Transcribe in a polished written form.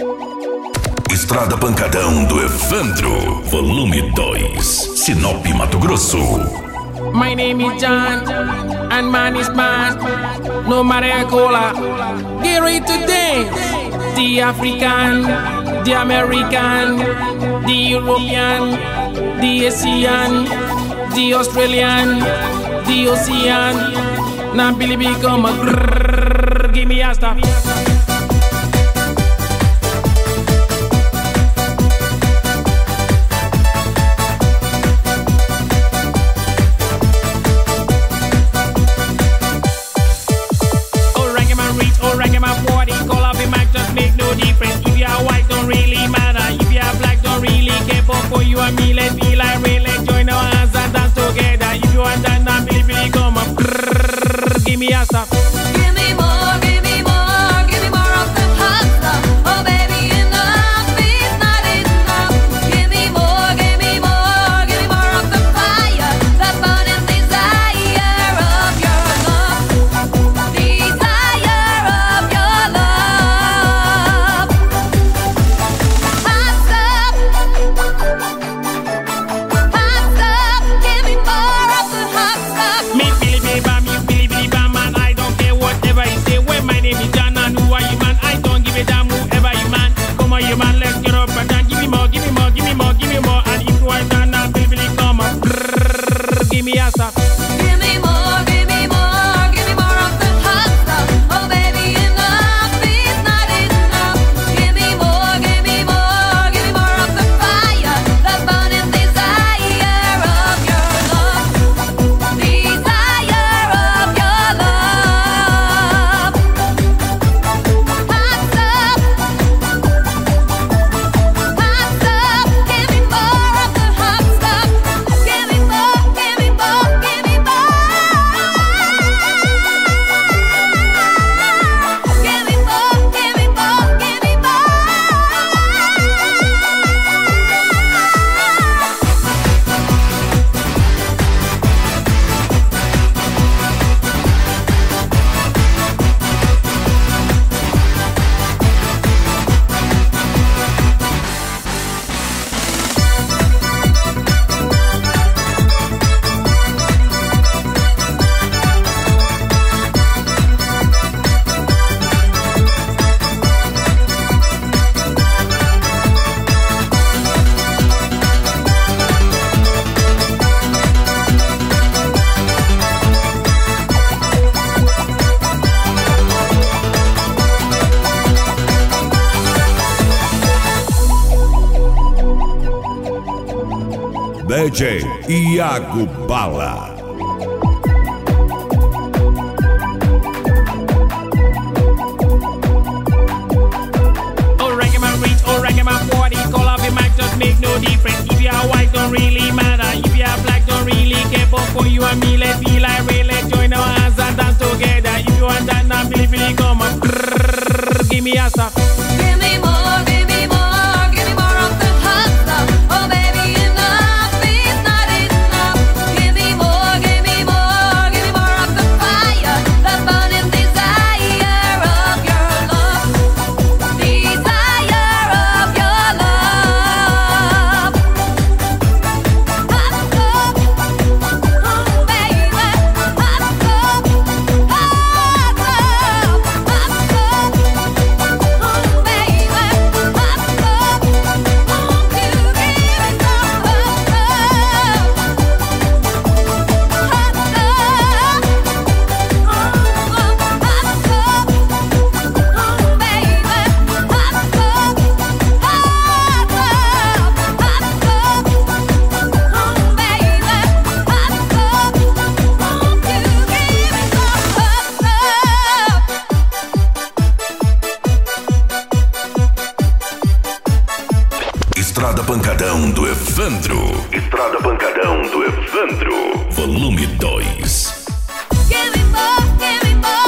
Estrada Pancadão do Evandro, volume 2, Sinop, Mato Grosso. My name is John, and man is man. No matter cola, get ready to dance. The African, the American, the European, the Asian, the Australian, the Ocean. Now Billy become a grrrr, give me a stop. For you and me, let's be like rain, let's join our hands and dance together. If you want that, now Billy, come up, grrrr, give me a stop. Give me more, give me more, give me more of the hot stuff. Oh baby, enough is not enough. Give me more, give me more, give me more of the fire, the burning desire of your love, desire of your love. Hot stuff, give me more of the hot stuff. Me Billy Bam, man, I don't care whatever you say. Well, my name is John, and who are you, man? I don't give a damn whoever you, man. Come on, you man, let's get up and down. Give me more, give me more, give me more, give me more. And if you want that, now Billy, come up, grrrr, give me a stop. Give me more, give me more, give me more of the hot stuff. Oh baby, enough is not enough. Give me more, give me more, give me more of the fire, the burning desire of your love, desire of your love. Hot stuff, give me more of the hot stuff. Give me more, give me more, give me more. Give me more, give me more, give me more. DJ Iago Bala. Oh, reggae man reach, oh, reggae man 40. Call up your mic, just make no difference. If you are white, don't really matter. If you are black, don't really care. But for you and me, let's be like rain, let's join our hands and dance together. If you want that, now Billy, come up, grrrr, give me a stop. Give me more, give me more, give me more of the hot stuff. Oh baby, enough is not enough. Give me more, give me more, give me more of the fire, the burning desire of your love, desire of your love. Hot stuff, baby, hot stuff, hot stuff, hot stuff. Estrada Pancadão do Evandro. Estrada Pancadão do Evandro, volume 2. Give me more, give me more.